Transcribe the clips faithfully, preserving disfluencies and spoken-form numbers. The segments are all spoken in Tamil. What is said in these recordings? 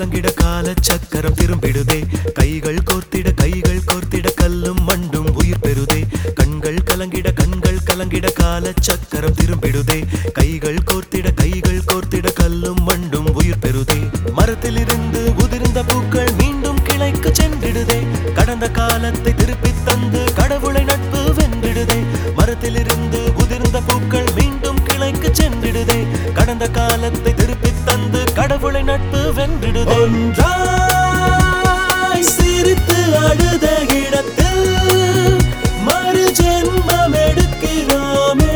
கலங்கிட கால சக்கரம் திரும்பிடுதே கைகள் கோர்த்திட கைகள் கோர்த்திட கல்லும் மண்டும் உயிர் பெறுதே கண்கள் கலங்கிட கண்கள் கலங்கிட கால சக்கரம் திரும்பிடுதே கைகள் கோர்த்திட கைகள் கோர்த்திட கல்லும் மண்டும் உயிர் பெறுதே மரத்திலிருந்து உதிர்ந்த பூக்கள் மீண்டும் கிளைக்கு சென்றிடுதே கடந்த காலத்தை திருப்பித் தந்து கடவுளை நட்பு வென்றிடுதே மரத்திலிருந்து உதிர்ந்த பூக்கள் மீண்டும் கிளைக்கு சென்றிடுதே கடந்த காலத்தை திருப்பித் தந்து கடவுளை நட்பு வென்றிடுதே ஒன்றாய் சிரித்து அழுத இடத்தில் மறு ஜென்மம் எடுக்கிறோமே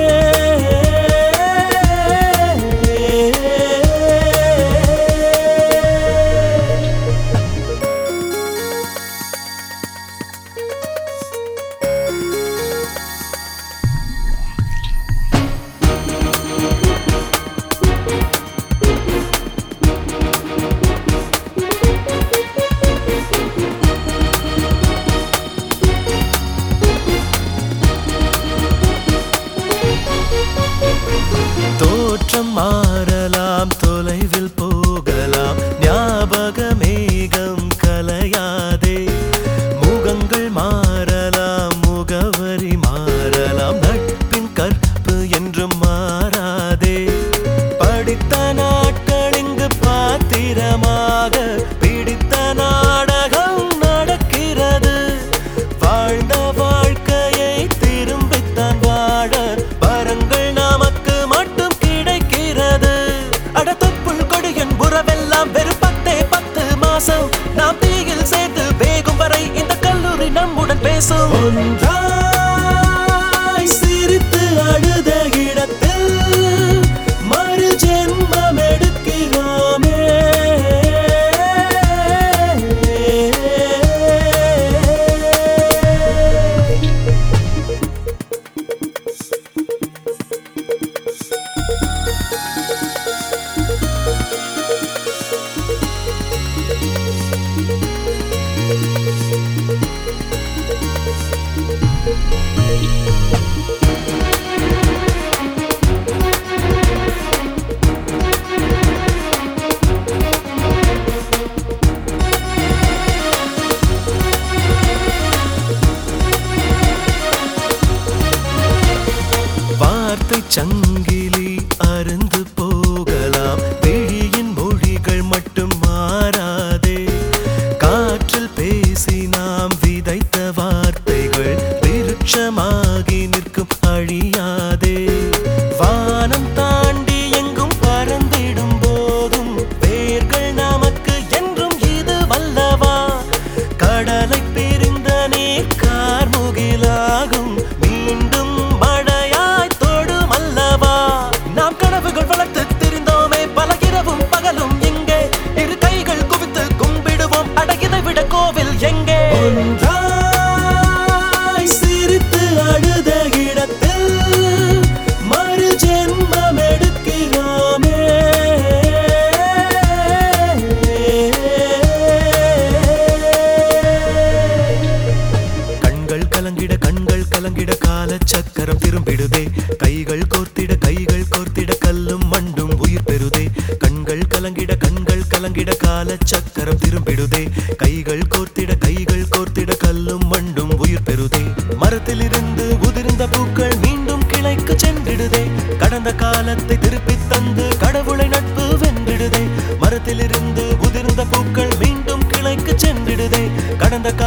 தோற்றம் மாறலாம் தொலைவில் போகலாம் ஞாபக மேகம் கலையாதே முகங்கள் மாறலாம் முகவரி மாறலாம் நட்பின் கற்பு என்றும் மாறாதே படித்த நாட்கள் இங்கு பாத்திரமாக பிடித்த நாடகம் நடக்கிறது வாழ்ந்த வாழ்க்கையை திரும்பித்தான் வாழ வரங்கள் நமக்கு மட்டும் கிடைக்கிறது அடத்தப்புள் கொடியின் உறவெல்லாம் வெறும் பத்தே பத்து மாசம் நாம் தீயில் சேர்த்து வேகும் வரை இந்த கல்லூரி நம்முடன் பேசும் ஒன்றாய் சிரித்து அழுத இடத்தில் மறு ஜென்மம் எடுக்கிறோமே வார்த்தை சங்கிலி அருந்து போகலாம் விழியின் மொழிகள் மட்டும் மாறாதே காற்றில் பேசி நாம் விதைத்த வார்த்தைகள் விருட்சமாகி நிற்கும் அழியாதே வானம் தாண்டி எங்கும் பறந்திடும் போதும் வேர்கள் நமக்கு என்றும் இது வல்லவா கடலை பிரிந்த நீர் கார்முகிலாகும் மீண்டும் மழையாய் தொடும் அல்லவா நாம் கனவுகள் வளர்த்து திரிந்தோமே பல இரவும் பகலும் எங்கே இரு கைகள் குவித்து கும்பிடுவோம் அடகிதை விட கோவில் எங்கே ஒன்றாய் சிரித்து அழுத இடத்தில் மறு ஜென்மம் எடுக்கிறோமே கண்கள் கலங்கிட கண்கள் கலங்கிட கால சக்கரம் திரும்பிடுதே கைகள் கோர்த்திட கைகள் கோர்த்திட கல்லும் மண்டும் உயிர் பெறுதே கண்கள் கலங்கிட கண்கள் கலங்கிட கால சக்கரம் திரும்பிடுதே கைகள் கோர்த்திட கைகள் கோர்த்திட கல்லும் மண்டும் உயிர் பெறுதே மரத்திலிருந்து உதிர்ந்த பூக்கள் மீண்டும் கிளைக்கு சென்றிடுதே கடந்த காலத்தை திருப்பித் தந்து கடவுளை நட்பு வென்றிடுதே மரத்திலிருந்து உதிர்ந்த பூக்கள் மீண்டும் கிளைக்கு சென்றிடுதே கடந்த